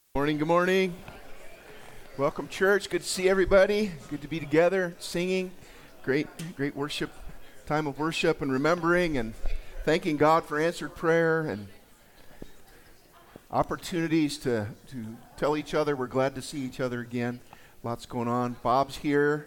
Morning, good morning. Welcome, church. Good to see everybody. Good to be together, singing. Great worship, time of worship and remembering and thanking God for answered prayer and opportunities to tell each other we're glad to see each other again. Lots going on. Bob's here.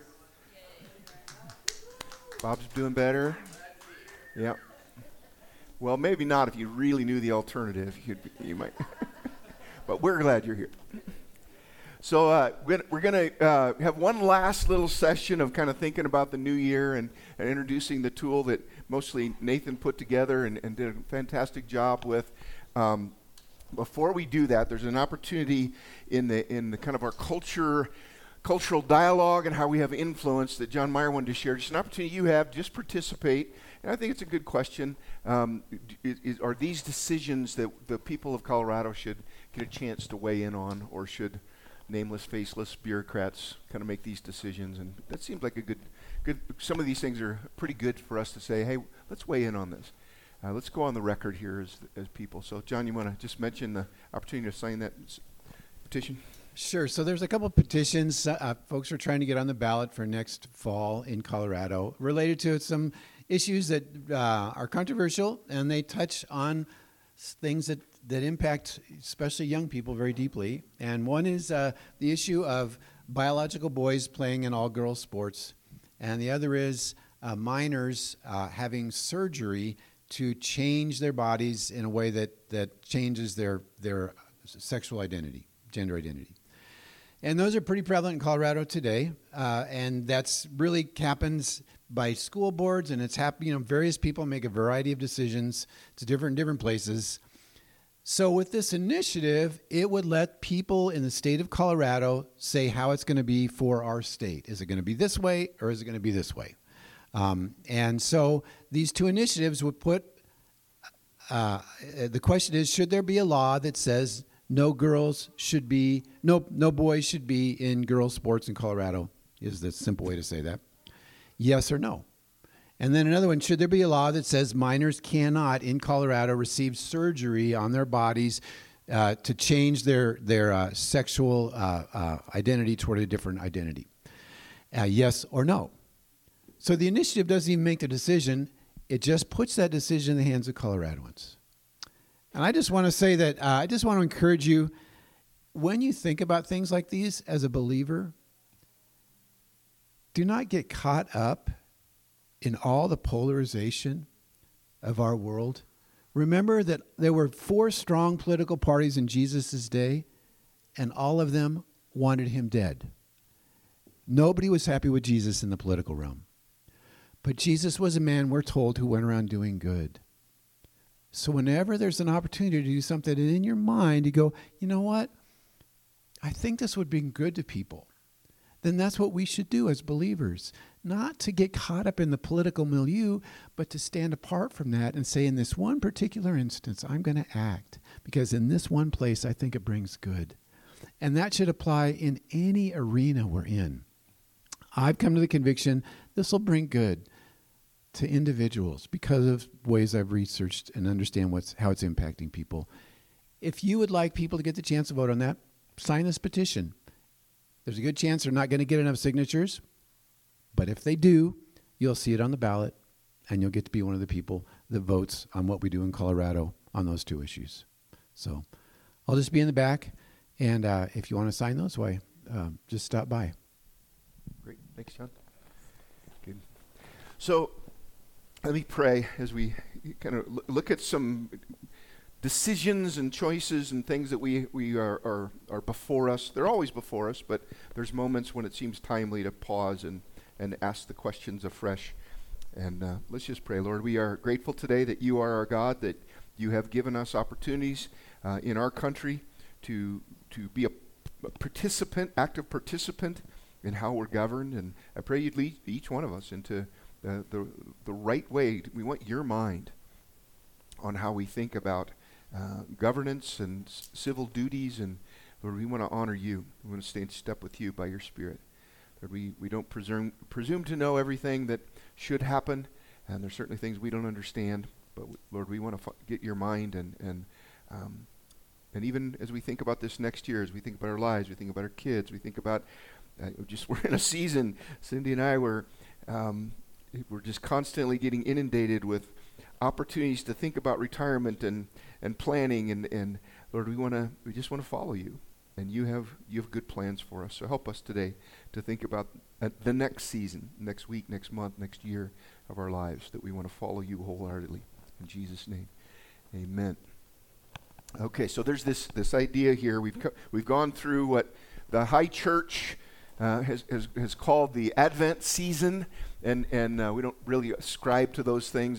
Bob's doing better. Yep. Well, maybe not if you really knew the alternative. You might. But we're glad you're here. So we're going to have one last little session of kind of thinking about the new year and introducing the tool that mostly Nathan put together and did a fantastic job with. Before we do that, there's an opportunity in the kind of our cultural dialogue and how we have influence that John Meyer wanted to share. Just an opportunity you have, just participate. And I think it's a good question. Are these decisions that the people of Colorado should get a chance to weigh in on, or should nameless, faceless bureaucrats kind of make these decisions? And that seems like a good. Some of these things are pretty good for us to say, hey, let's weigh in on this. Let's go on the record here as people. So, John, you want to just mention the opportunity to sign that petition? Sure. So there's a couple of petitions folks are trying to get on the ballot for next fall in Colorado related to some issues that are controversial, and they touch on things that impact especially young people very deeply. And one is the issue of biological boys playing in all-girls sports, and the other is minors having surgery to change their bodies in a way that changes their sexual identity, gender identity. And those are pretty prevalent in Colorado today, and that's really happens by school boards, and it's happening. Various people make a variety of decisions to different places. So with this initiative, it would let people in the state of Colorado say how it's going to be for our state. Is it going to be this way, or is it going to be this way? And so these two initiatives would put. The question is, should there be a law that says no boys should be in girls' sports in Colorado? Is the simple way to say that. Yes or no? And then another one, should there be a law that says minors cannot in Colorado receive surgery on their bodies to change their sexual identity toward a different identity? Yes or no? So the initiative doesn't even make the decision. It just puts that decision in the hands of Coloradoans. And I just want to say that I just want to encourage you, when you think about things like these as a believer, do not get caught up in all the polarization of our world. Remember that there were 4 strong political parties in Jesus' day, and all of them wanted him dead. Nobody was happy with Jesus in the political realm. But Jesus was a man, we're told, who went around doing good. So whenever there's an opportunity to do something, and in your mind you go, you know what? I think this would be good to people. Then that's what we should do as believers. Not to get caught up in the political milieu, but to stand apart from that and say, in this one particular instance, I'm going to act. Because in this one place, I think it brings good. And that should apply in any arena we're in. I've come to the conviction this will bring good to individuals because of ways I've researched and understand how it's impacting people. If you would like people to get the chance to vote on that, sign this petition. There's a good chance they're not going to get enough signatures, but if they do, you'll see it on the ballot, and you'll get to be one of the people that votes on what we do in Colorado on those 2 issues. So I'll just be in the back, and if you want to sign those, just stop by. Great. Thanks, John. Good. So let me pray as we kind of look at some decisions and choices and things that we are before us. They're always before us, but there's moments when it seems timely to pause and ask the questions afresh. And let's just pray. Lord, we are grateful today that you are our God, that you have given us opportunities in our country to be a active participant in how we're governed. And I pray you'd lead each one of us into the right way. We want your mind on how we think about governance and civil duties, and Lord, we want to honor you. We want to stay in step with you by your Spirit. Lord, we don't presume to know everything that should happen, and there's certainly things we don't understand, but Lord, we want to get your mind and And even as we think about this next year, as we think about our lives, we think about our kids, we think about we're in a season, Cindy and I were just constantly getting inundated with opportunities to think about retirement and planning, and Lord, we just want to follow you, and you have good plans for us. So help us today to think about the next season, next week, next month, next year of our lives, that we want to follow you wholeheartedly. In Jesus' name, amen. Okay, so there's this idea here. We've gone through what the high church has called the Advent season, and we don't really ascribe to those things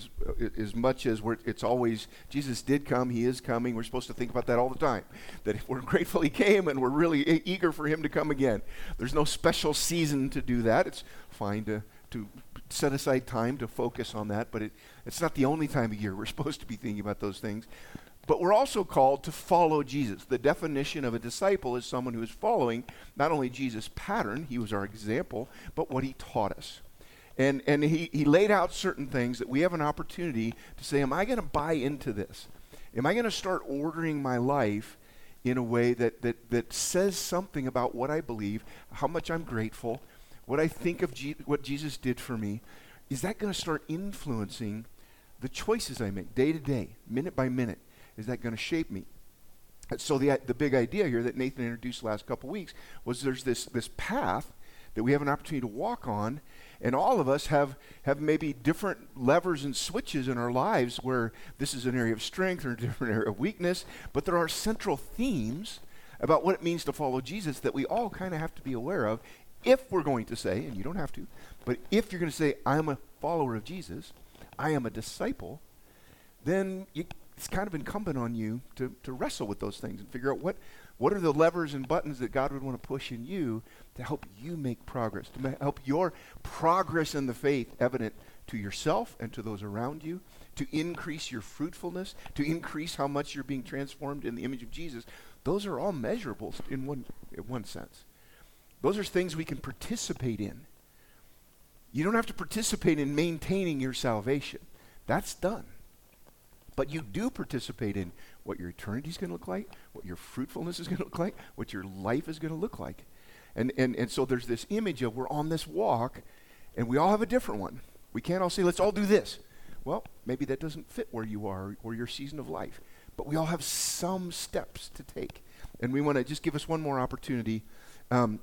as much as it's always, Jesus did come, he is coming. We're supposed to think about that all the time, that we're grateful he came and we're really eager for him to come again. There's no special season to do that. It's fine to set aside time to focus on that, but it's not the only time of year we're supposed to be thinking about those things. But we're also called to follow Jesus. The definition of a disciple is someone who is following not only Jesus' pattern, he was our example, but what he taught us. And he laid out certain things that we have an opportunity to say, am I going to buy into this? Am I going to start ordering my life in a way that says something about what I believe, how much I'm grateful, what I think of what Jesus did for me? Is that going to start influencing the choices I make day to day, minute by minute? Is that going to shape me? So the big idea here that Nathan introduced the last couple weeks was there's this path that we have an opportunity to walk on, and all of us have maybe different levers and switches in our lives where this is an area of strength or a different area of weakness, but there are central themes about what it means to follow Jesus that we all kind of have to be aware of if we're going to say, and you don't have to, but if you're going to say, I am a follower of Jesus, I am a disciple, then it's kind of incumbent on you to wrestle with those things and figure out what are the levers and buttons that God would want to push in you to help you make progress, to help your progress in the faith evident to yourself and to those around you, to increase your fruitfulness, to increase how much you're being transformed in the image of Jesus. Those are all measurables in one sense. Those are things we can participate in. You don't have to participate in maintaining your salvation. That's done. But you do participate in what your eternity is going to look like, what your fruitfulness is going to look like, what your life is going to look like. And so there's this image of we're on this walk, and we all have a different one. We can't all say, let's all do this. Well, maybe that doesn't fit where you are or your season of life. But we all have some steps to take. And we want to just give us one more opportunity and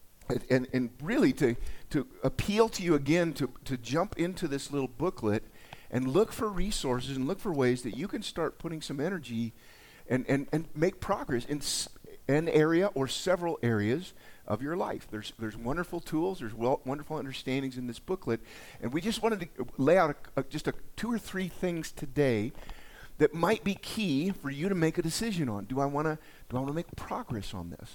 really to appeal to you again to jump into this little booklet and look for resources and look for ways that you can start putting some energy and make progress in an area or several areas of your life. There's wonderful tools, there's wonderful understandings in this booklet, and we just wanted to lay out just 2 or 3 things today that might be key for you to make a decision on. Do I want to make progress on this?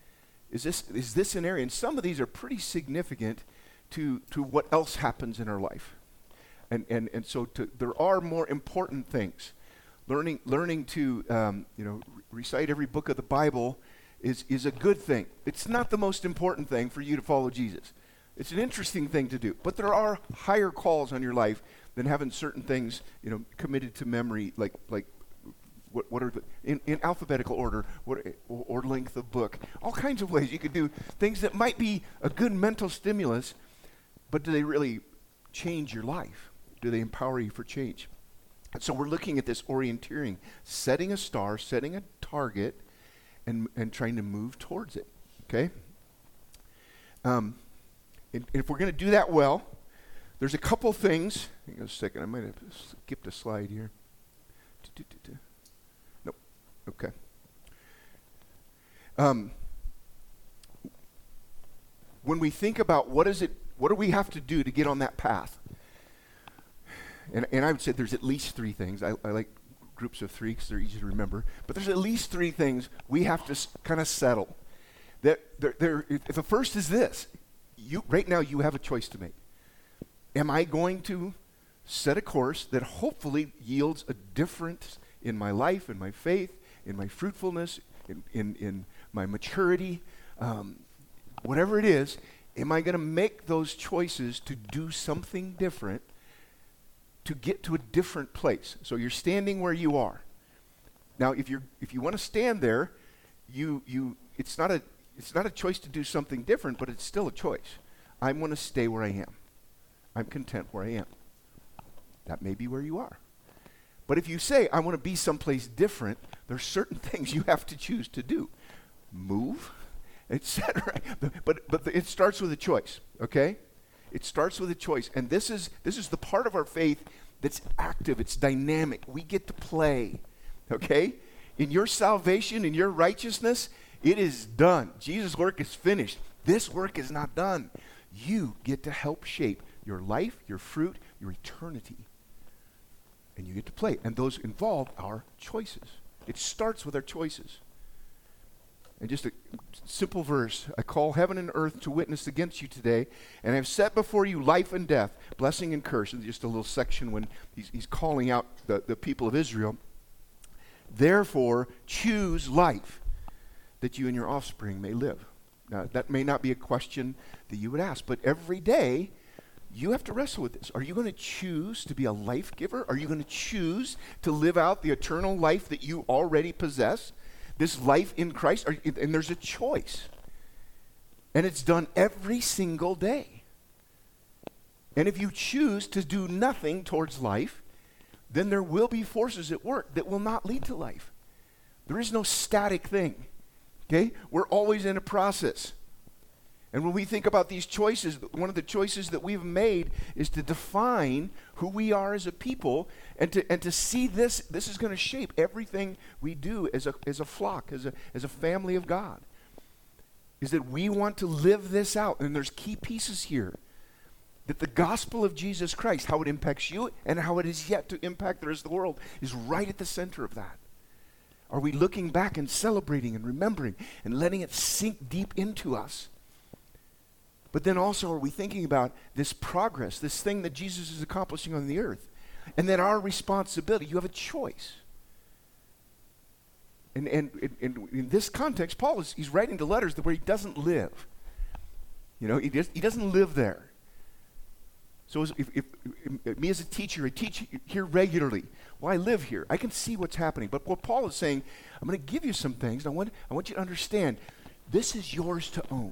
Is this an area? And some of these are pretty significant to what else happens in our life. And so there are more important things. Learning to recite every book of the Bible is a good thing. It's not the most important thing for you to follow Jesus. It's an interesting thing to do. But there are higher calls on your life than having certain things committed to memory, like what are in alphabetical order, or length of book. All kinds of ways you could do things that might be a good mental stimulus, but do they really change your life? Do they empower you for change? And so we're looking at this orienteering, setting a star, setting a target, and trying to move towards it, okay? And if we're going to do that well, there's a couple things. Hang on a second. I might have skipped a slide here. Nope. Okay. When we think about what do we have to do to get on that path? And I would say there's at least 3 things. I like groups of 3 because they're easy to remember. But there's at least 3 things we have to kind of settle. If the first is this, right now you have a choice to make. Am I going to set a course that hopefully yields a difference in my life, in my faith, in my fruitfulness, in my maturity, whatever it is? Am I going to make those choices to do something different to get to a different place? So you're standing where you are. Now, if you want to stand there, it's not a choice to do something different, but it's still a choice. I'm going to stay where I am. I'm content where I am. That may be where you are. But if you say, I want to be someplace different, there's certain things you have to choose to do. Move, etc. But it starts with a choice, okay? It starts with a choice. And this is the part of our faith that's active, it's dynamic. We get to play, okay? In your salvation, in your righteousness, it is done. Jesus' work is finished. This work is not done. You get to help shape your life, your fruit, your eternity. And you get to play. And those involved are choices. It starts with our choices. And just a simple verse. I call heaven and earth to witness against you today, and I have set before you life and death, blessing and curse. And just a little section when he's calling out the people of Israel. Therefore, choose life, that you and your offspring may live. Now, that may not be a question that you would ask, but every day, you have to wrestle with this. Are you going to choose to be a life giver? Are you going to choose to live out the eternal life that you already possess? This life in Christ? And there's a choice. And it's done every single day. And if you choose to do nothing towards life, then there will be forces at work that will not lead to life. There is no static thing. Okay? We're always in a process. And when we think about these choices, one of the choices that we've made is to define who we are as a people, and to see this is going to shape everything we do as a flock, as a family of God. Is that we want to live this out. And there's key pieces here. That the gospel of Jesus Christ, how it impacts you and how it is yet to impact the rest of the world, is right at the center of that. Are we looking back and celebrating and remembering and letting it sink deep into us? But then also, are we thinking about this progress, this thing that Jesus is accomplishing on the earth? And then our responsibility. You have a choice. And in this context, Paul he's writing the letters where he doesn't live. You know, he doesn't live there. So if me as a teacher, I teach here regularly. Well, I live here. I can see what's happening. But what Paul is saying, I'm going to give you some things. And I want you to understand, this is yours to own.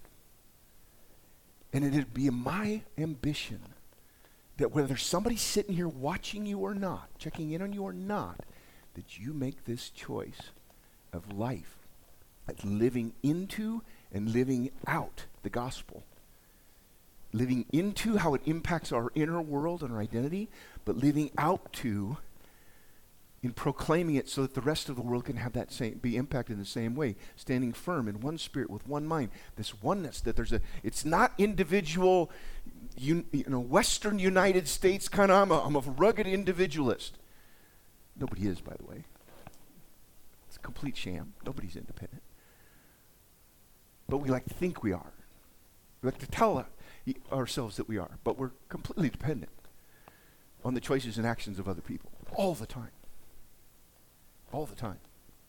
And it'd be my ambition that whether somebody's sitting here watching you or not, checking in on you or not, that you make this choice of life, at living into and living out the gospel. Living into how it impacts our inner world and our identity, but living out to in proclaiming it so that the rest of the world can have that be impacted in the same way, standing firm in one spirit with one mind. This oneness that it's not individual, Western United States kind of. I'm a rugged individualist. Nobody is, by the way. It's a complete sham. Nobody's independent. But we like to think we are. We like to tell ourselves that we are, but we're completely dependent on the choices and actions of other people all the time. All the time.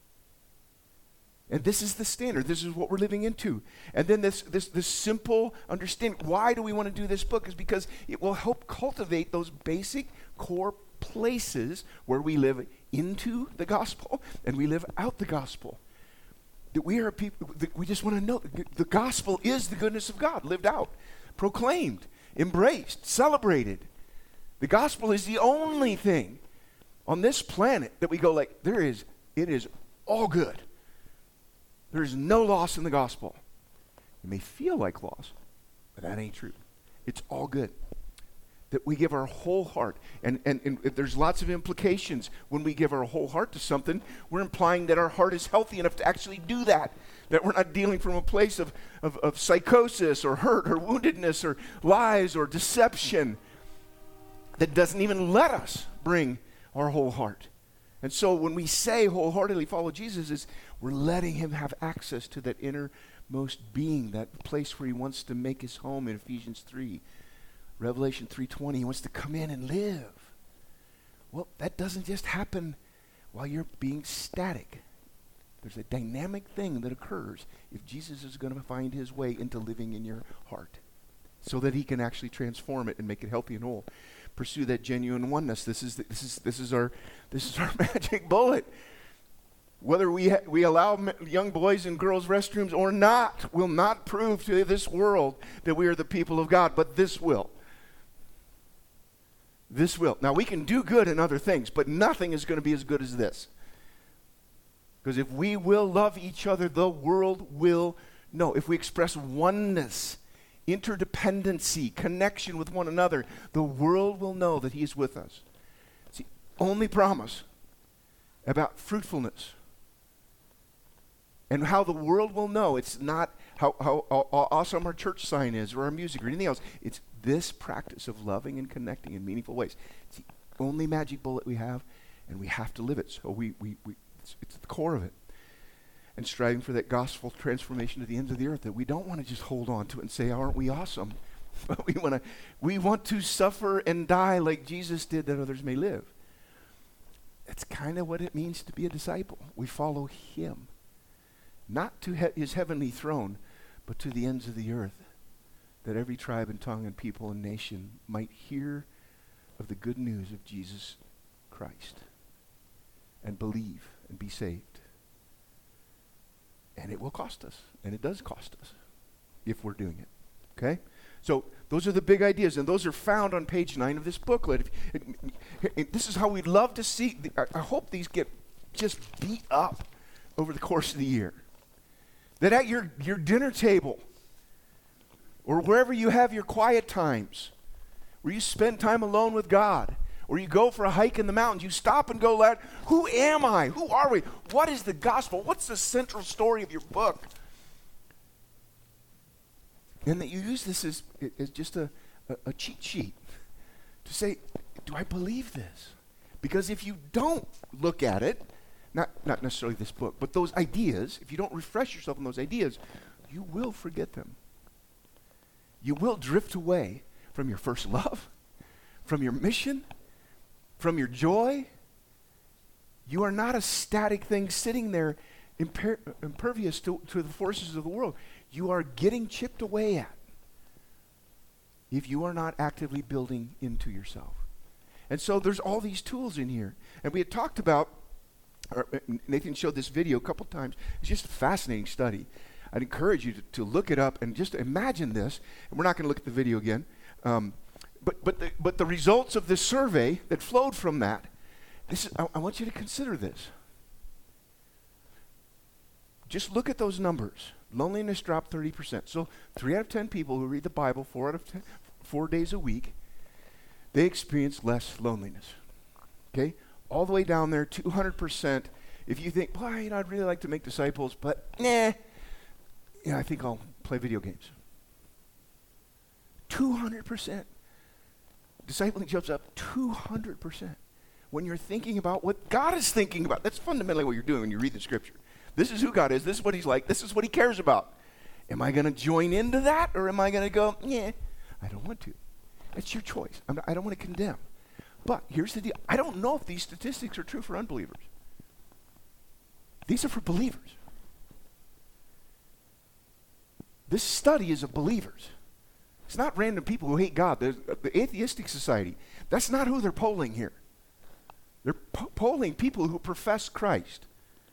And this is the standard. This is what we're living into. And then this simple understanding. Why do we want to do this book? Is because it will help cultivate those basic core places where we live into the gospel and we live out the gospel. That we are people that we just want to know the gospel is the goodness of God lived out, proclaimed, embraced, celebrated. The gospel is the only thing on this planet that we go like, it is all good. There's no loss in the gospel. It may feel like loss, but that ain't true. It's all good. That we give our whole heart. And there's lots of implications when we give our whole heart to something. We're implying that our heart is healthy enough to actually do that. That we're not dealing from a place of psychosis or hurt or woundedness or lies or deception that doesn't even let us bring our whole heart. And so when we say wholeheartedly follow Jesus, we're letting him have access to that innermost being, that place where he wants to make his home in Ephesians 3. Revelation 3:20, he wants to come in and live. Well, that doesn't just happen while you're being static. There's a dynamic thing that occurs if Jesus is going to find his way into living in your heart so that he can actually transform it and make it healthy and whole. Pursue that genuine oneness. This is our magic bullet. whether we allow young boys in girls' restrooms or not, will not prove to this world that we are the people of God, but this will. This will. Now, we can do good in other things, but nothing is going to be as good as this. Because if we will love each other, the world will know. If we express oneness, interdependency, connection with one another, the world will know that He is with us. It's the only promise about fruitfulness. And how the world will know. It's not how awesome our church sign is or our music or anything else. It's this practice of loving and connecting in meaningful ways. It's the only magic bullet we have, and we have to live it. So it's the core of it. And striving for that gospel transformation to the ends of the earth, that we don't want to just hold on to it and say, aren't we awesome? But we want to suffer and die like Jesus did that others may live. That's kind of what it means to be a disciple. We follow Him. Not to His heavenly throne, but to the ends of the earth, that every tribe and tongue and people and nation might hear of the good news of Jesus Christ and believe and be saved. And it will cost us, and it does cost us if we're doing it, okay? So those are the big ideas, and those are found on page 9 of this booklet. This is how we'd love to see. I hope these get just beat up over the course of the year. That at your dinner table or wherever you have your quiet times, where you spend time alone with God, or you go for a hike in the mountains, you stop and go, lad, who am I? Who are we? What is the gospel? What's the central story of your book? And that you use this as just a cheat sheet to say, do I believe this? Because if you don't look at it, not necessarily this book, but those ideas, if you don't refresh yourself on those ideas, you will forget them. You will drift away from your first love, from your mission, from your joy. You are not a static thing sitting there impervious to the forces of the world. You are getting chipped away at if you are not actively building into yourself. And so there's all these tools in here. And we had talked about, Nathan showed this video a couple times. It's just a fascinating study. I'd encourage you to look it up and just imagine this. And we're not going to look at the video again. But the results of this survey that flowed from that, I want you to consider this. Just look at those numbers. Loneliness dropped 30%. So 3 out of 10 people who read the Bible 4 days a week, they experience less loneliness. Okay? All the way down there, 200%. If you think, well, I'd really like to make disciples, but I think I'll play video games. 200%. Discipling jumps up 200%. When you're thinking about what God is thinking about, that's fundamentally what you're doing when you read the Scripture. This is who God is. This is what He's like. This is what He cares about. Am I going to join into that, or am I going to go, I don't want to. It's your choice. I don't want to condemn. But here's the deal. I don't know if these statistics are true for unbelievers. These are for believers. This study is of believers. It's not random people who hate God. The atheistic society, that's not who they're polling here. They're polling people who profess Christ.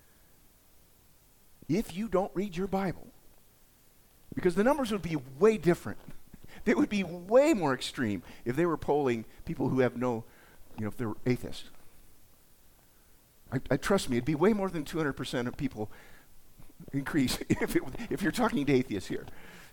If you don't read your Bible, because the numbers would be way different. They would be way more extreme if they were polling people who have no, if they were atheists. I trust me, it'd be way more than 200% of people increase if you're talking to atheists here.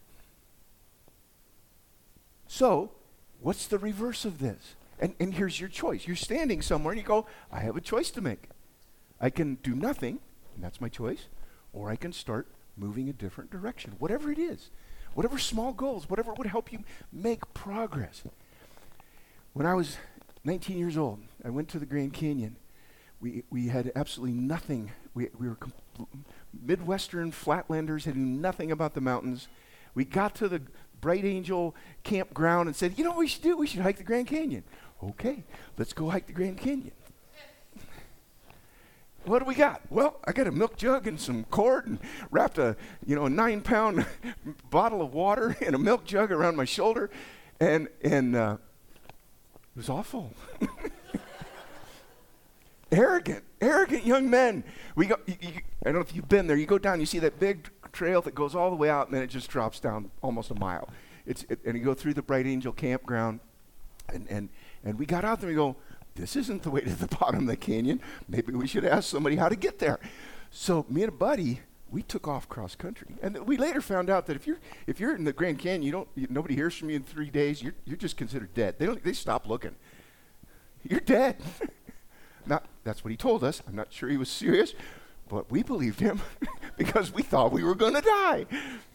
So, what's the reverse of this? And here's your choice. You're standing somewhere and you go, I have a choice to make. I can do nothing, and that's my choice, or I can start moving a different direction, whatever it is. Whatever small goals, whatever would help you make progress. When I was 19 years old, I went to the Grand Canyon. We had absolutely nothing. We were Midwestern flatlanders, had knew nothing about the mountains. We got to the Bright Angel campground and said, what we should do? We should hike the Grand Canyon. Okay, let's go hike the Grand Canyon. What do we got? Well, I got a milk jug and some cord and wrapped a 9-pound bottle of water in a milk jug around my shoulder, and it was awful. arrogant young men. I don't know if you've been there. You go down, you see that big trail that goes all the way out, and then it just drops down almost a mile. And you go through the Bright Angel campground, and we got out there and we go, this isn't the way to the bottom of the canyon. Maybe we should ask somebody how to get there. So me and a buddy, we took off cross country. And we later found out that if you're in the Grand Canyon, nobody hears from you in 3 days, you're just considered dead. They stop looking. You're dead. That's what he told us. I'm not sure he was serious, but we believed him because we thought we were going to die.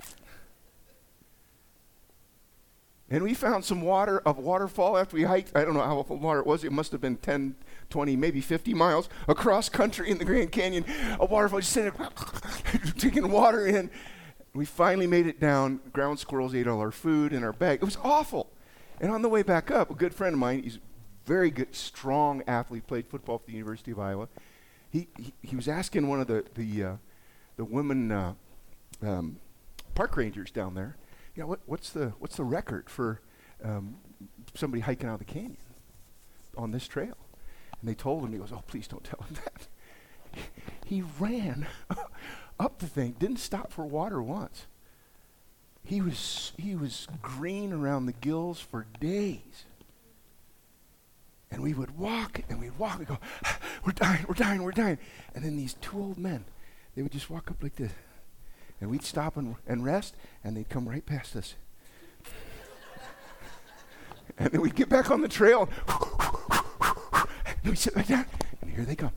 And we found some waterfall after we hiked. I don't know how full water it was. It must have been 10, 20, maybe 50 miles across country in the Grand Canyon. A waterfall, just sitting there, taking water in. We finally made it down. Ground squirrels ate all our food and our bag. It was awful. And on the way back up, a good friend of mine, he's a very good, strong athlete, played football for the University of Iowa. He was asking one of the women park rangers down there, what's the record for somebody hiking out of the canyon on this trail? And they told him, he goes, oh, please don't tell him that. He ran up the thing, didn't stop for water once. He was green around the gills for days. And we would walk, and we'd go, we're dying. And then these two old men, they would just walk up like this. And we'd stop and rest, and they'd come right past us. And then we'd get back on the trail, and we'd sit back down, and here they come.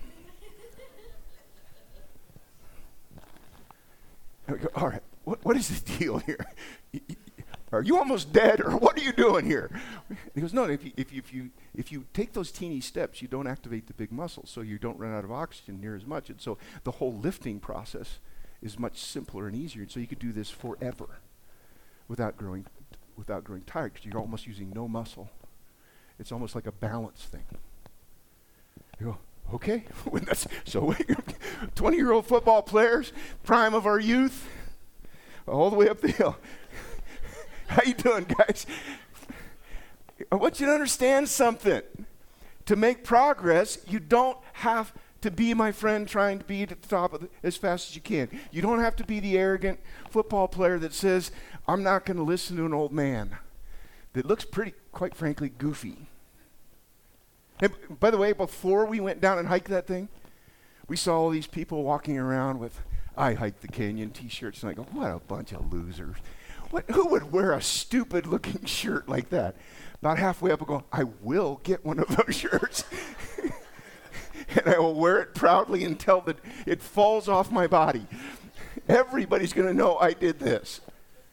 And we go, all right, what is the deal here? Are you almost dead, or what are you doing here? He goes, no, if you take those teeny steps, you don't activate the big muscles, so you don't run out of oxygen near as much. And so the whole lifting process is much simpler and easier. And so you could do this forever without growing tired, because you're almost using no muscle. It's almost like a balance thing. You go, okay. 20-year-old football players, prime of our youth, all the way up the hill. How you doing, guys? I want you to understand something. To make progress, you don't have to be, my friend, trying to be at the top as fast as you can. You don't have to be the arrogant football player that says, I'm not going to listen to an old man that looks pretty, quite frankly, goofy. And by the way, before we went down and hiked that thing, we saw all these people walking around with I Hiked the Canyon t-shirts, and I go, what a bunch of losers. Who would wear a stupid-looking shirt like that? About halfway up, I go, I will get one of those shirts. And I will wear it proudly until it falls off my body. Everybody's going to know I did this.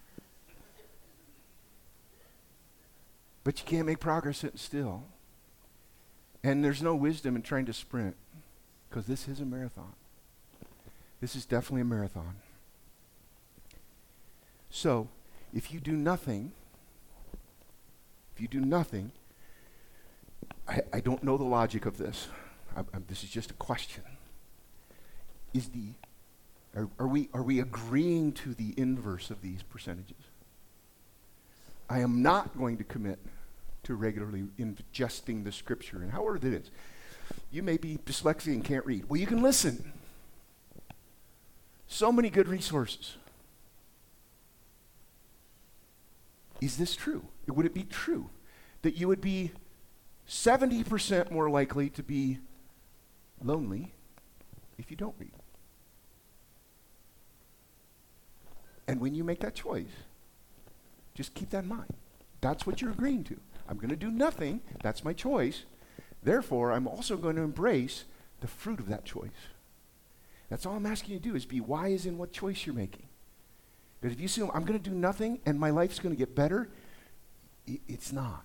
But you can't make progress sitting still. And there's no wisdom in trying to sprint, because this is a marathon. This is definitely a marathon. So, if you do nothing, I don't know the logic of this. This is just a question. Are we agreeing to the inverse of these percentages? I am not going to commit to regularly ingesting the scripture. And however it is, you may be dyslexic and can't read. Well, you can listen. So many good resources. Is this true? Would it be true that you would be 70% more likely to be lonely if you don't read? And when you make that choice, just keep that in mind. That's what you're agreeing to. I'm going to do nothing. That's my choice. Therefore, I'm also going to embrace the fruit of that choice. That's all I'm asking you to do, is be wise in what choice you're making. Because if you assume I'm going to do nothing and my life's going to get better, it's not.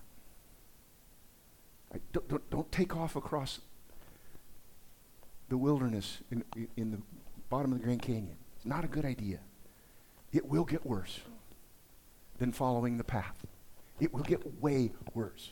Don't take off across the wilderness in the bottom of the Grand Canyon. It's not a good idea. It will get worse than following the path. It will get way worse.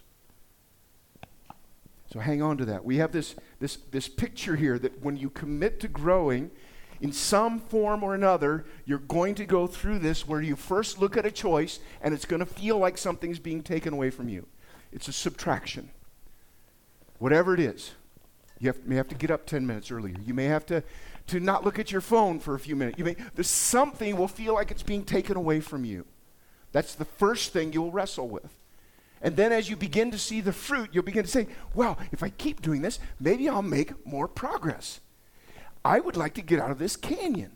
So hang on to that. We have this picture here that when you commit to growing in some form or another, you're going to go through this where you first look at a choice and it's going to feel like something's being taken away from you. It's a subtraction. Whatever it is. May have to get up 10 minutes earlier. You may have to not look at your phone for a few minutes. There's something will feel like it's being taken away from you. That's the first thing you'll wrestle with. And then as you begin to see the fruit, you'll begin to say, well, if I keep doing this, maybe I'll make more progress. I would like to get out of this canyon.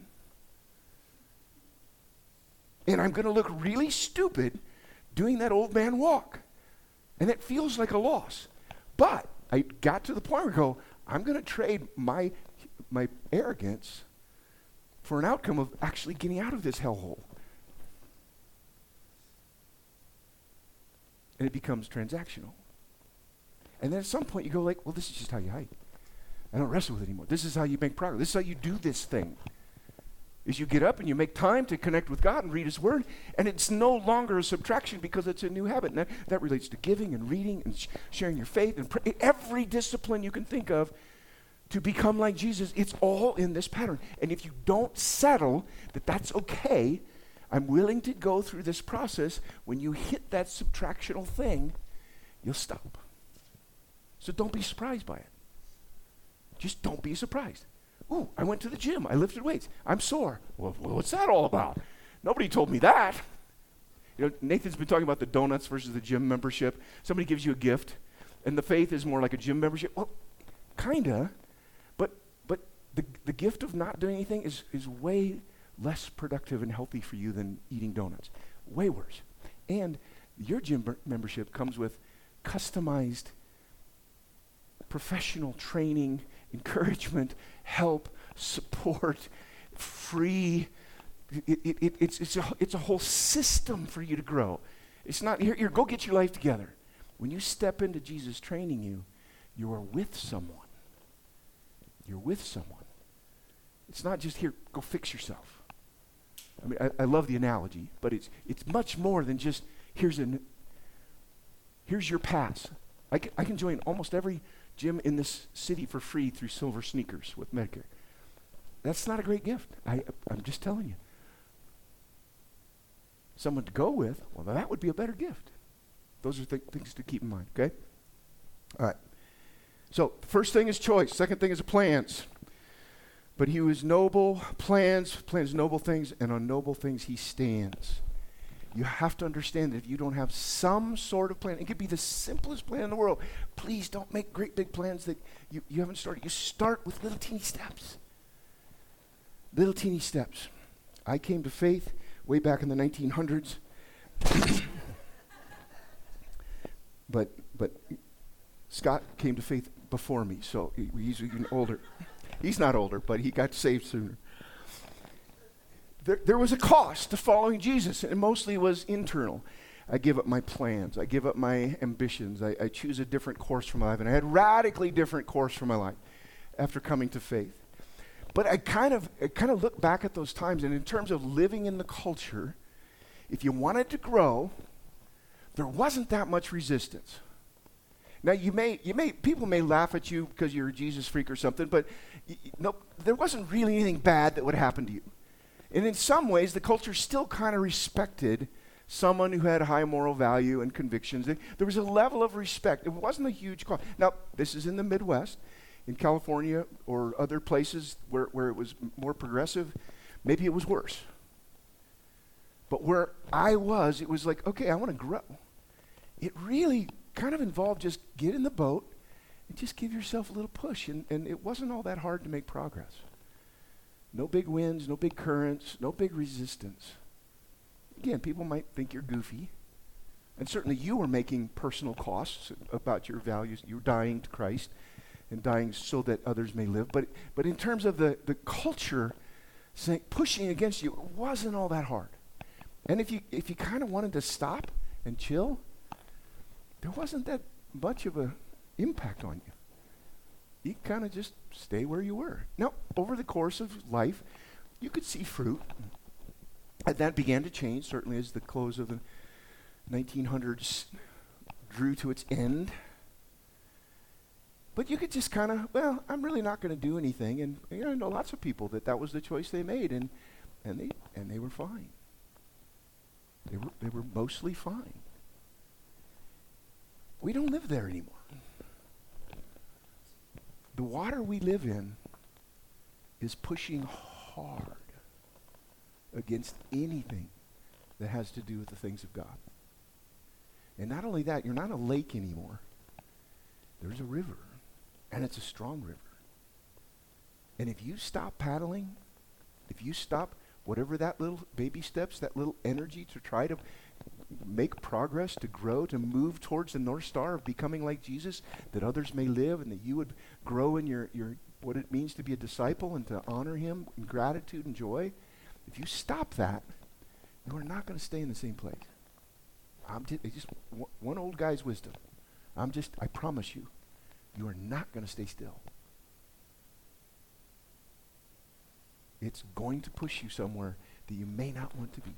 And I'm going to look really stupid doing that old man walk. And it feels like a loss. But I got to the point where I go, I'm going to trade my arrogance for an outcome of actually getting out of this hellhole. And it becomes transactional. And then at some point you go like, well, this is just how you hike. I don't wrestle with it anymore. This is how you make progress. This is how you do this thing. Is you get up and you make time to connect with God and read His Word, and it's no longer a subtraction because it's a new habit. And that relates to giving and reading and sharing your faith and every discipline you can think of to become like Jesus. It's all in this pattern. And if you don't settle that that's okay, I'm willing to go through this process. When you hit that subtractional thing, you'll stop. So don't be surprised by it. Just don't be surprised. Ooh, I went to the gym. I lifted weights. I'm sore. Well, what's that all about? Nobody told me that. Nathan's been talking about the donuts versus the gym membership. Somebody gives you a gift, and the faith is more like a gym membership. Well, kinda, but the gift of not doing anything is way less productive and healthy for you than eating donuts. Way worse. And your gym membership comes with customized professional training, encouragement, help, support, free. It's a whole system for you to grow. It's not, here, go get your life together. When you step into Jesus training you, you are with someone. You're with someone. It's not just here, go fix yourself. I mean, I love the analogy, but it's much more than just, here's your pass. I can join almost every gym in this city for free through Silver Sneakers with Medicare. That's not a great gift. I'm just telling you. Someone to go with, well, that would be a better gift. Those are things to keep in mind, okay? All right. So, first thing is choice. Second thing is plans. But he who is noble plans noble things, and on noble things he stands. You have to understand that if you don't have some sort of plan, it could be the simplest plan in the world. Please don't make great big plans that you haven't started. You start with little teeny steps. Little teeny steps. I came to faith way back in the 1900s. But Scott came to faith before me, so he's even older. He's not older, but he got saved sooner. There was a cost to following Jesus, and it mostly was internal. I give up my plans. I give up my ambitions. I choose a different course for my life, and I had a radically different course for my life after coming to faith. But I kind of look back at those times, and in terms of living in the culture, if you wanted to grow, there wasn't that much resistance. Now people may laugh at you because you're a Jesus freak or something, but there wasn't really anything bad that would happen to you. And in some ways, the culture still kind of respected someone who had high moral value and convictions. There was a level of respect. It wasn't a huge cost. Now, this is in the Midwest. In California or other places where it was more progressive, maybe it was worse. But where I was, it was like, okay, I want to grow. It really kind of involved just get in the boat and just give yourself a little push. And it wasn't all that hard to make progress. No big winds, no big currents, no big resistance. Again, people might think you're goofy. And certainly you were making personal costs about your values. You were dying to Christ and dying so that others may live. But in terms of the culture pushing against you, it wasn't all that hard. And if you kind of wanted to stop and chill, there wasn't that much of an impact on you. You kind of just stay where you were. Now, over the course of life, you could see fruit. And that began to change, certainly as the close of the 1900s drew to its end. But you could just kind of, well, I'm really not going to do anything. And I know lots of people that was the choice they made, and they were fine. They were mostly fine. We don't live there anymore. the water we live in is pushing hard against anything that has to do with the things of God. And not only that, you're not a lake anymore. There's a river, and it's a strong river. And if you stop paddling, if you stop whatever that little baby steps, that little energy to try to make progress, to grow, to move towards the North Star of becoming like Jesus, that others may live and that you would grow in your what it means to be a disciple and to honor him in gratitude and joy, if you stop that, you are not going to stay in the same place. It's just one old guy's wisdom. I promise you, you are not going to stay still. It's going to push you somewhere that you may not want to be.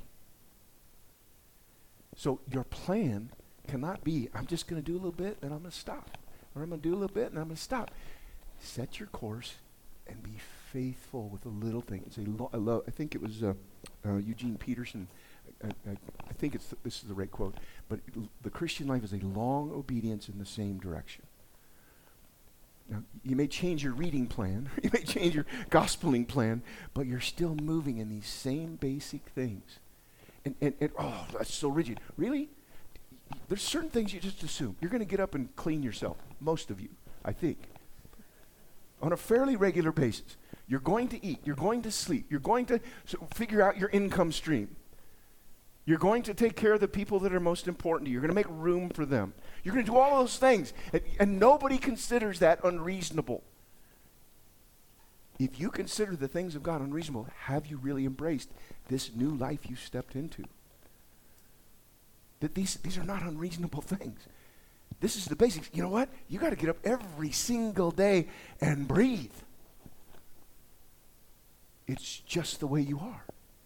So your plan cannot be, I'm just going to do a little bit and I'm going to stop. Or I'm going to do a little bit and I'm going to stop. Set your course and be faithful with the little things. I think it was Eugene Peterson. I think this is the right quote. But the Christian life is a long obedience in the same direction. Now, you may change your reading plan, you may change your gospeling plan, but you're still moving in these same basic things. And oh, that's so rigid. Really? There's certain things you just assume. You're going to get up and clean yourself, most of you, I think, on a fairly regular basis. You're going to eat. You're going to sleep. You're going to figure out your income stream. You're going to take care of the people that are most important to you. You're going to make room for them. You're going to do all those things. And nobody considers that unreasonable. If you consider the things of God unreasonable, have you really embraced this new life you stepped into? That these are not unreasonable things. This is the basics. You know what? You got to get up every single day and breathe. It's just the way you are.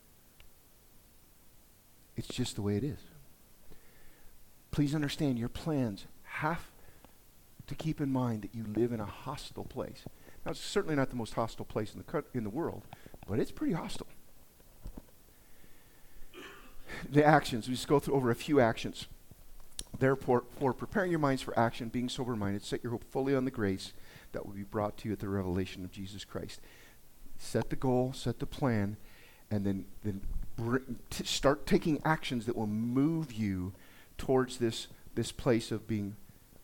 It's just the way it is. Please understand, your plans have to keep in mind that you live in a hostile place. Now, it's certainly not the most hostile place in the world, but it's pretty hostile. The actions, we just go through over a few actions. Therefore, for preparing your minds for action, being sober-minded, set your hope fully on the grace that will be brought to you at the revelation of Jesus Christ. Set the goal, set the plan, and then start taking actions that will move you towards this place of being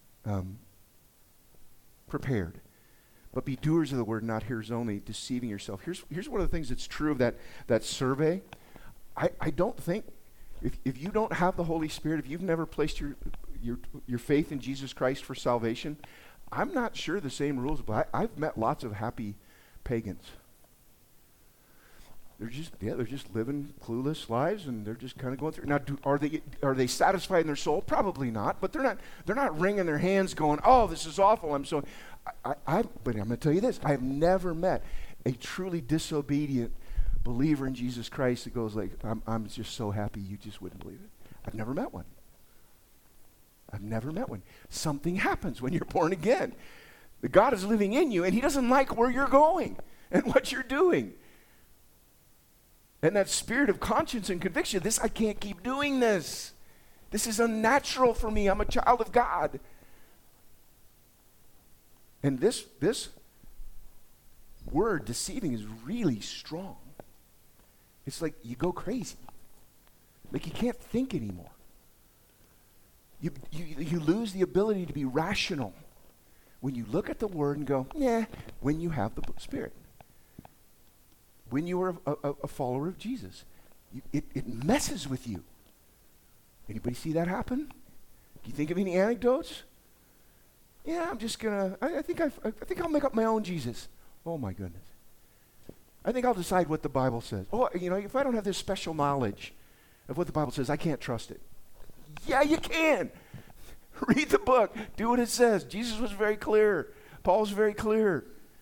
prepared. But be doers of the word, not hearers only, deceiving yourself. Here's one of the things that's true of that survey. I don't think, if you don't have the Holy Spirit, if you've never placed your faith in Jesus Christ for salvation, I'm not sure the same rules apply. I've met lots of happy pagans. They're just living clueless lives, and they're just kind of going through. Now, are they satisfied in their soul? Probably not. But they're not wringing their hands, going, "Oh, this is awful." But I'm going to tell you this: I've never met a truly disobedient believer in Jesus Christ that goes like, "I'm just so happy you just wouldn't believe it." I've never met one. Something happens when you're born again. The God is living in you, and He doesn't like where you're going and what you're doing. And that spirit of conscience and conviction, I can't keep doing this. This is unnatural for me. I'm a child of God. And this word, deceiving, is really strong. It's like you go crazy. Like you can't think anymore. You lose the ability to be rational when you look at the word and go, "Yeah," when you have the Spirit. When you are a follower of Jesus, it messes with you. Anybody see that happen? Do you think of any anecdotes? Yeah, I'm just gonna. I think I'll make up my own Jesus. Oh my goodness. I think I'll decide what the Bible says. Oh, if I don't have this special knowledge of what the Bible says, I can't trust it. Yeah, you can. Read the book. Do what it says. Jesus was very clear. Paul was very clear.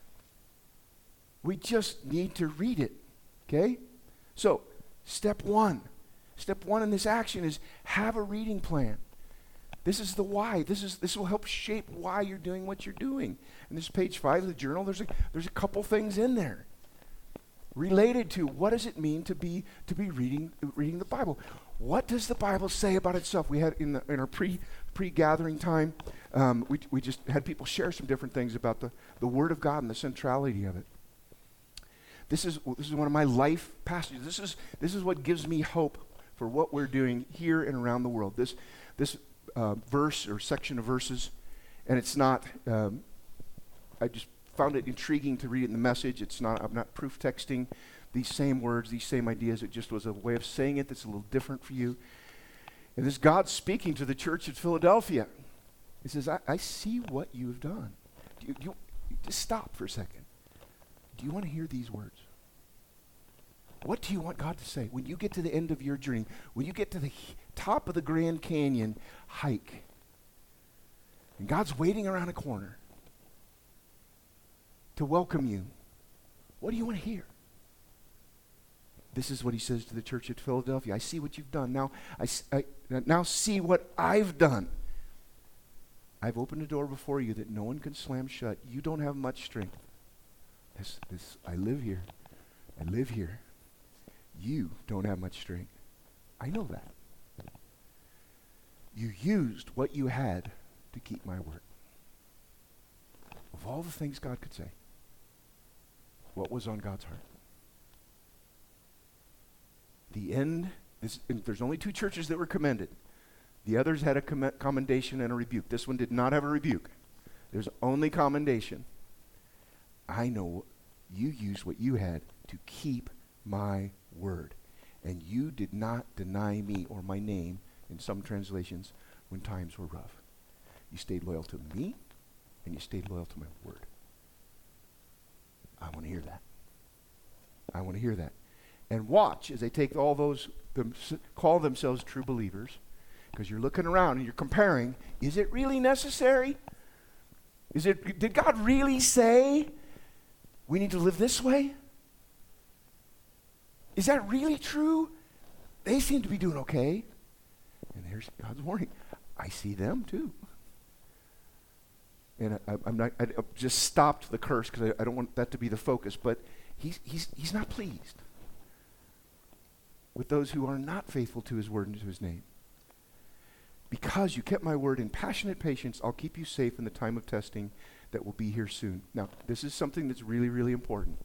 We just need to read it, okay? So, step one in this action is have a reading plan. This is the why. This will help shape why you're doing what you're doing. And this is page 5 of the journal. There's a couple things in there. related to what does it mean to be reading the Bible. What does the Bible say about itself? We had in our pre-gathering time, we just had people share some different things about the Word of God and the centrality of it. This is one of my life passages. This is what gives me hope for what we're doing here and around the world. This verse or section of verses, and it's not. I just found it intriguing to read it in the Message. I'm not proof texting these same words, these same ideas. It just was a way of saying it that's a little different for you. And this God speaking to the church at Philadelphia. He says, I see what you've done. You just stop for a second. Do you want to hear these words? What do you want God to say? When you get to the end of your journey, when you get to the top of the Grand Canyon hike, and God's waiting around a corner to welcome you, what do you want to hear? This is what he says to the church at Philadelphia. I see what you've done. Now now see what I've done. I've opened a door before you that no one can slam shut. You don't have much strength. I live here. I live here. You don't have much strength. I know that. You used what you had to keep my word. Of all the things God could say, what was on God's heart? The end, there's only 2 churches that were commended. The others had a commendation and a rebuke. This one did not have a rebuke. There's only commendation. I know you used what you had to keep my word. And you did not deny me or my name, in some translations, when times were rough. You stayed loyal to me, and you stayed loyal to my word. I want to hear that. I want to hear that. And watch as they take all those, call themselves true believers, because you're looking around and you're comparing. Is it really necessary? Did God really say we need to live this way? Is that really true? They seem to be doing okay. And there's God's warning. I see them too. And I just stopped the curse because I don't want that to be the focus. But he's not pleased with those who are not faithful to his word and to his name. Because you kept my word in passionate patience, I'll keep you safe in the time of testing that will be here soon. Now, this is something that's really, really important.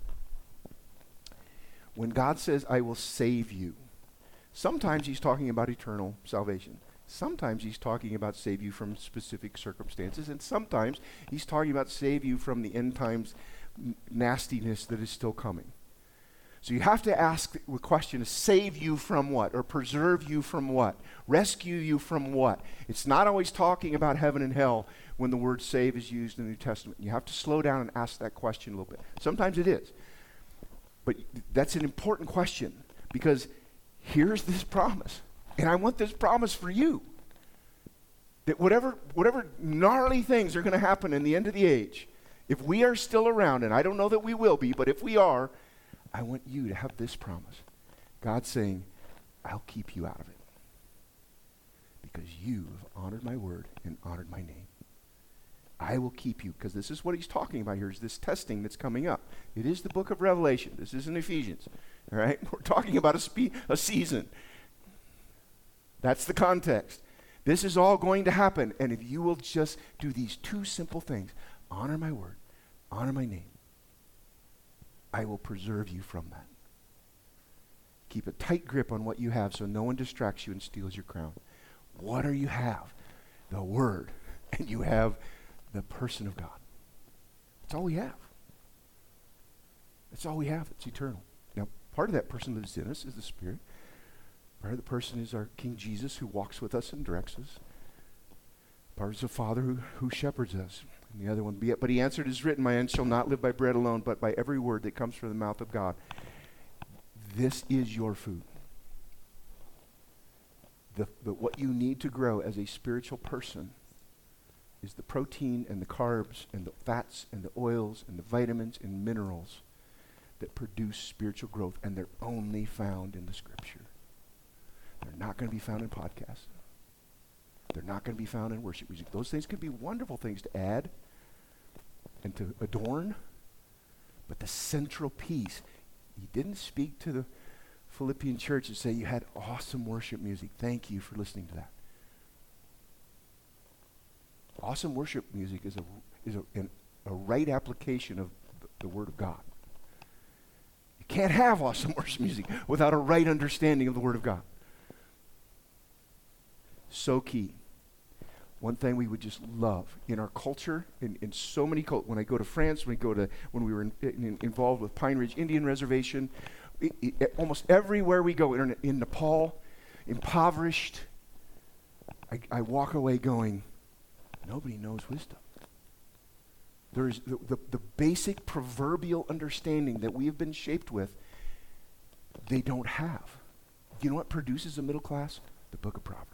When God says, I will save you, sometimes he's talking about eternal salvation. Sometimes he's talking about save you from specific circumstances, and sometimes he's talking about save you from the end times nastiness that is still coming. So you have to ask the question, save you from what? Or preserve you from what? Rescue you from what? It's not always talking about heaven and hell when the word save is used in the New Testament. You have to slow down and ask that question a little bit. Sometimes it is. But that's an important question, because here's this promise. And I want this promise for you. That whatever gnarly things are going to happen in the end of the age, if we are still around, and I don't know that we will be, but if we are, I want you to have this promise. God saying, I'll keep you out of it. Because you have honored my word and honored my name. I will keep you, because this is what he's talking about here, is this testing that's coming up. It is the book of Revelation. This isn't Ephesians. All right? We're talking about a season. That's the context. This is all going to happen. And if you will just do these 2 simple things, honor my word, honor my name, I will preserve you from that. Keep a tight grip on what you have so no one distracts you and steals your crown. What do you have? The word. And you have the person of God. That's all we have. That's all we have. It's eternal. Now, part of that person lives in us is the Spirit. Part of the person is our King Jesus, who walks with us and directs us. Part is the Father who shepherds us. And the other one, but he answered, as written, my man shall not live by bread alone, but by every word that comes from the mouth of God. This is your food. What you need to grow as a spiritual person is the protein and the carbs and the fats and the oils and the vitamins and minerals that produce spiritual growth, and they're only found in the Scripture. They're not going to be found in podcasts. They're not going to be found in worship music. Those things could be wonderful things to add and to adorn, but the central piece, He didn't speak to the Philippian church and say, you had awesome worship music. Thank you for listening to that. Awesome worship music is a right application of the Word of God. You can't have awesome worship music without a right understanding of the Word of God. So key. One thing we would just love in our culture, in so many cultures, when I go to France, when we were involved with Pine Ridge Indian Reservation, almost everywhere we go, in Nepal, impoverished, I walk away going, nobody knows wisdom. There is the basic proverbial understanding that we have been shaped with, they don't have. You know what produces a middle class? The book of Proverbs.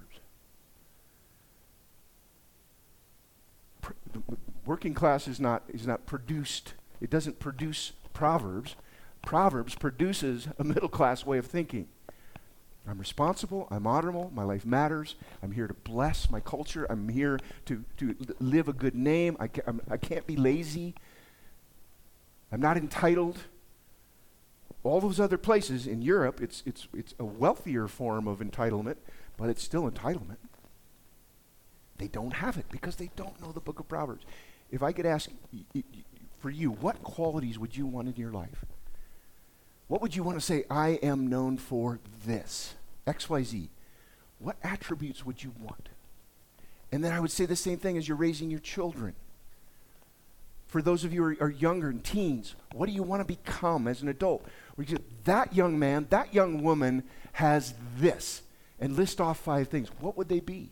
The working class is not produced. It doesn't produce Proverbs. Proverbs produces a middle class way of thinking. I'm responsible, I'm honorable, my life matters, I'm here to bless my culture, I'm here to live a good name, I can't be lazy, I'm not entitled. All those other places in Europe, it's a wealthier form of entitlement, but it's still entitlement. They don't have it because they don't know the book of Proverbs. If I could ask for you, what qualities would you want in your life? What would you want to say, I am known for this, X, Y, Z? What attributes would you want? And then I would say the same thing as you're raising your children. For those of you who are younger and teens, what do you want to become as an adult? Where you say, that young man, that young woman has this, and list off 5 things. What would they be?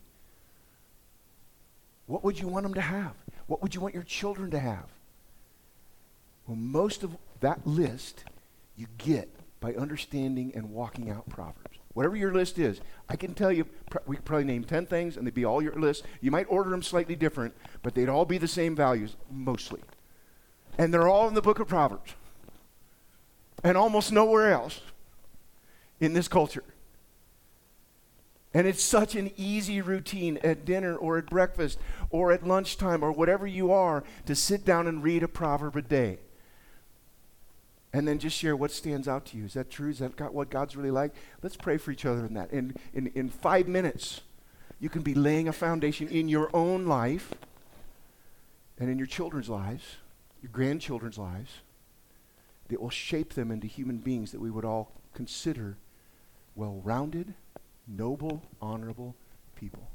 What would you want them to have? What would you want your children to have? Well, most of that list you get by understanding and walking out Proverbs. Whatever your list is, I can tell you, we could probably name 10 things and they'd be all your list. You might order them slightly different, but they'd all be the same values, mostly. And they're all in the book of Proverbs. And almost nowhere else in this culture. And it's such an easy routine at dinner or at breakfast or at lunchtime or whatever you are to sit down and read a proverb a day. And then just share what stands out to you. Is that true? Is that what God's really like? Let's pray for each other in that. In 5 minutes, you can be laying a foundation in your own life and in your children's lives, your grandchildren's lives, that will shape them into human beings that we would all consider well-rounded, noble, honorable people.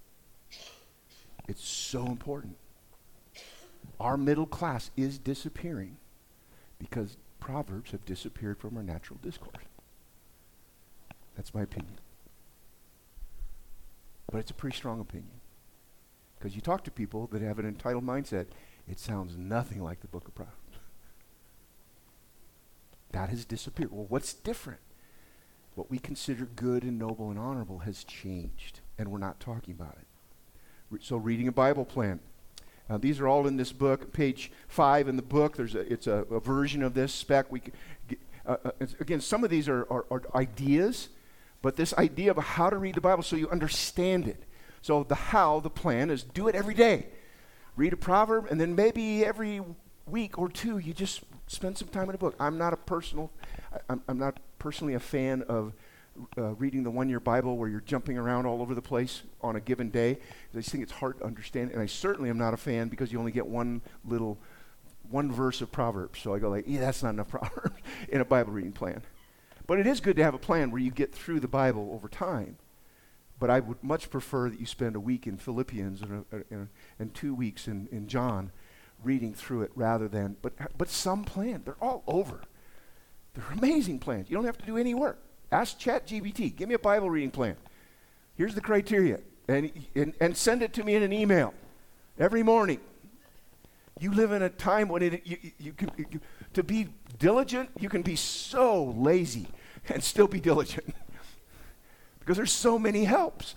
It's so important. Our middle class is disappearing because Proverbs have disappeared from our natural discourse. That's my opinion. But it's a pretty strong opinion. Because you talk to people that have an entitled mindset, it sounds nothing like the book of Proverbs. That has disappeared. Well, what's different? What we consider good and noble and honorable has changed, and we're not talking about it. So reading a Bible plan. These are all in this book, page 5 in the book. It's a version of this spec. Again, some of these are ideas, but this idea of how to read the Bible so you understand it. So the plan is do it every day. Read a proverb, and then maybe every week or 2 you just spend some time in a book. I'm not personally a fan of reading the one-year Bible where you're jumping around all over the place on a given day. I just think it's hard to understand, and I certainly am not a fan because you only get one verse of Proverbs. So I go that's not enough Proverbs in a Bible reading plan. But it is good to have a plan where you get through the Bible over time. But I would much prefer that you spend a week in Philippians and 2 weeks in John reading through it rather than, but some plan. They're all over. They're amazing plans. You don't have to do any work. Ask ChatGPT, give me a Bible reading plan. Here's the criteria. And send it to me in an email every morning. You live in a time when to be diligent, you can be so lazy and still be diligent. Because there's so many helps.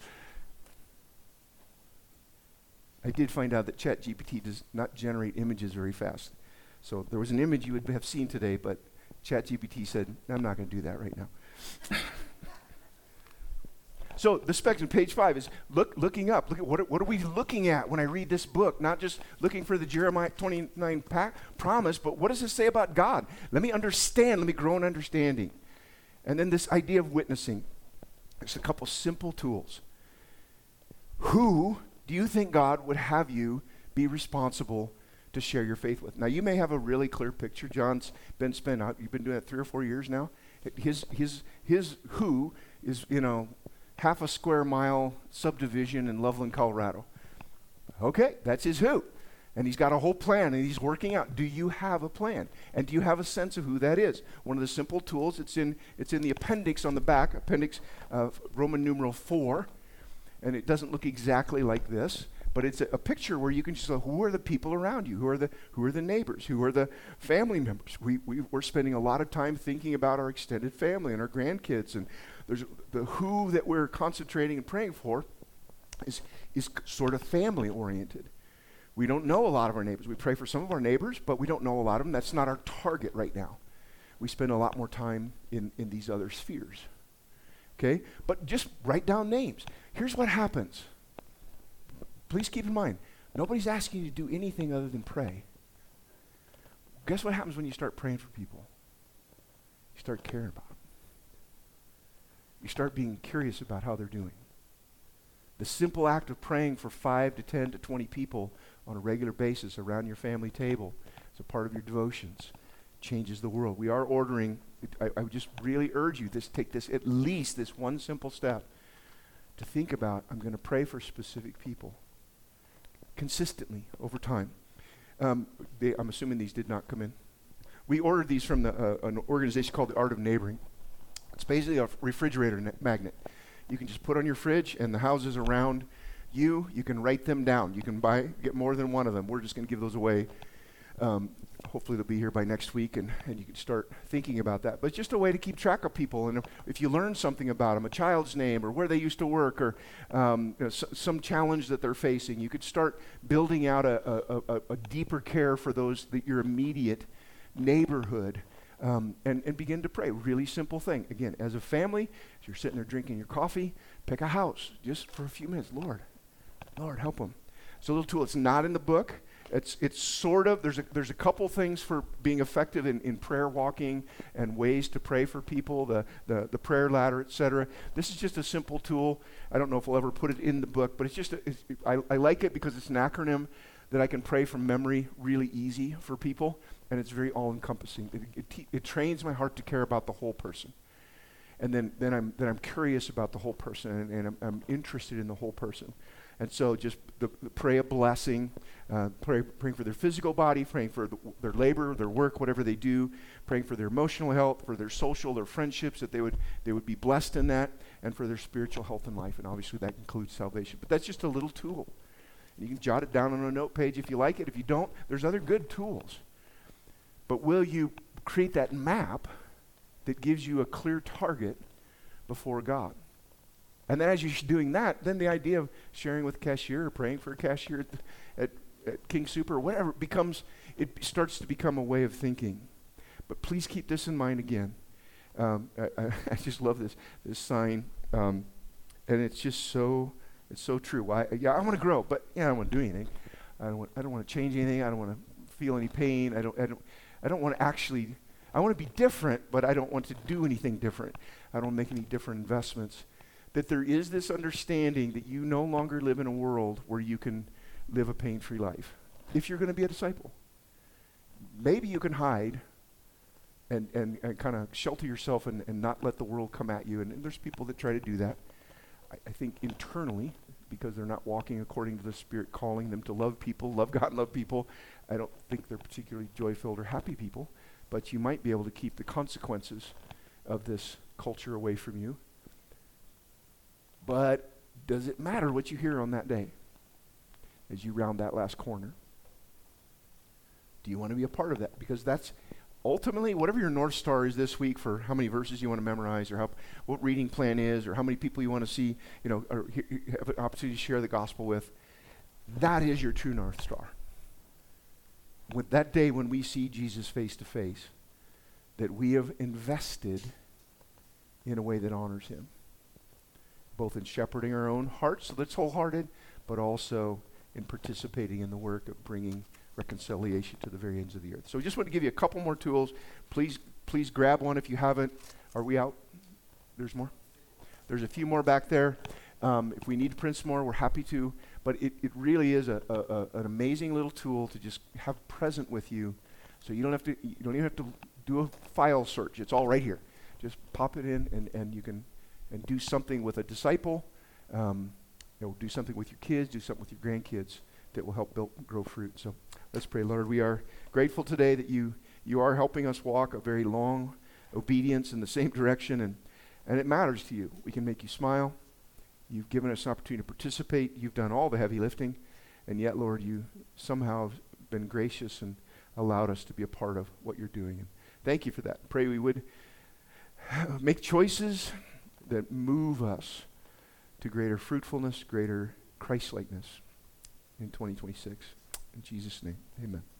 I did find out that ChatGPT does not generate images very fast. So there was an image you would have seen today, but ChatGPT said, I'm not going to do that right now. So the spectrum, page 5, is looking up. Look at what are we looking at when I read this book? Not just looking for the Jeremiah 29 promise, but what does it say about God? Let me understand. Let me grow in understanding. And then this idea of witnessing. There's a couple simple tools. Who do you think God would have you be responsible to share your faith with? Now, you may have a really clear picture. John's been spent out. You've been doing it 3 or 4 years now. His who is, half a square mile subdivision in Loveland, Colorado. Okay, that's his who. And he's got a whole plan, and he's working out. Do you have a plan? And do you have a sense of who that is? One of the simple tools, it's in the appendix on the back, appendix Roman numeral 4. And it doesn't look exactly like this, but it's a picture where you can just say, who are the people around you? Who are the neighbors? Who are the family members? We're spending a lot of time thinking about our extended family and our grandkids, and there's the who that we're concentrating and praying for is sort of family oriented. We don't know a lot of our neighbors. We pray for some of our neighbors, but we don't know a lot of them. That's not our target right now. We spend a lot more time in these other spheres. Okay? But just write down names. Here's what happens. Please keep in mind, nobody's asking you to do anything other than pray. Guess what happens when you start praying for people? You start caring about them. You start being curious about how they're doing. The simple act of praying for 5 to 10 to 20 people on a regular basis around your family table as a part of your devotions changes the world. We are ordering, I would just really urge you, take this, at least this one simple step to think about, I'm going to pray for specific people consistently over time. I'm assuming these did not come in. We ordered these from an organization called the Art of Neighboring. It's basically a refrigerator magnet. You can just put on your fridge, and the houses around you can write them down. You can get more than one of them. We're just going to give those away. Hopefully they'll be here by next week, and you can start thinking about that. But it's just a way to keep track of people. And if you learn something about them, a child's name or where they used to work or some challenge that they're facing, you could start building out a deeper care for those that your immediate neighborhood and begin to pray. Really simple thing. Again, as a family, as you're sitting there drinking your coffee, pick a house just for a few minutes. Lord, help them. It's a little tool. It's not in the book. It's sort of, there's a couple things for being effective in prayer walking and ways to pray for people, the prayer ladder, etc. This is just a simple tool. I don't know if we'll ever put it in the book, but it's just, I like it because it's an acronym that I can pray from memory really easy for people, and it's very all-encompassing. It trains my heart to care about the whole person. And then I'm curious about the whole person, and I'm interested in the whole person. And so just pray a blessing, praying for their physical body, praying for their labor, their work, whatever they do, praying for their emotional health, for their social, their friendships, that they would be blessed in that, and for their spiritual health and life. And obviously that includes salvation. But that's just a little tool. And you can jot it down on a note page if you like it. If you don't, there's other good tools. But will you create that map that gives you a clear target before God? And then as you're doing that, then the idea of sharing with a cashier or praying for a cashier at King Super or whatever it starts to become a way of thinking. But please keep this in mind again. I just love this sign. And it's just so true. I want to grow, but I don't want to do anything. I don't want to change anything. I don't want to feel any pain. I don't want to actually, I want to be different, but I don't want to do anything different. I don't make any different investments. That there is this understanding that you no longer live in a world where you can live a pain-free life. If you're going to be a disciple, maybe you can hide and kind of shelter yourself and not let the world come at you. And there's people that try to do that. I think internally, because they're not walking according to the Spirit calling them to love people, love God and love people, I don't think they're particularly joy-filled or happy people. But you might be able to keep the consequences of this culture away from you. But does it matter what you hear on that day as you round that last corner? Do you want to be a part of that? Because that's ultimately, whatever your North Star is this week for how many verses you want to memorize or what reading plan is or how many people you want to see, or have an opportunity to share the gospel with, that is your true North Star. With that day when we see Jesus face to face, that we have invested in a way that honors him. both in shepherding our own hearts, so that's wholehearted, but also in participating in the work of bringing reconciliation to the very ends of the earth. So we just want to give you a couple more tools. Please grab one if you haven't. Are we out? There's more? There's a few more back there. If we need to print some more, we're happy to. But it really is an amazing little tool to just have present with you, so you don't even have to do a file search. It's all right here. Just pop it in, and you can do something with a disciple. Do something with your kids. Do something with your grandkids that will help grow fruit. So let's pray. Lord, we are grateful today that you are helping us walk a very long obedience in the same direction, and it matters to you. We can make you smile. You've given us an opportunity to participate. You've done all the heavy lifting, and yet, Lord, you somehow have been gracious and allowed us to be a part of what you're doing. And thank you for that. Pray we would make choices that move us to greater fruitfulness, greater Christ-likeness in 2026. In Jesus' name, amen.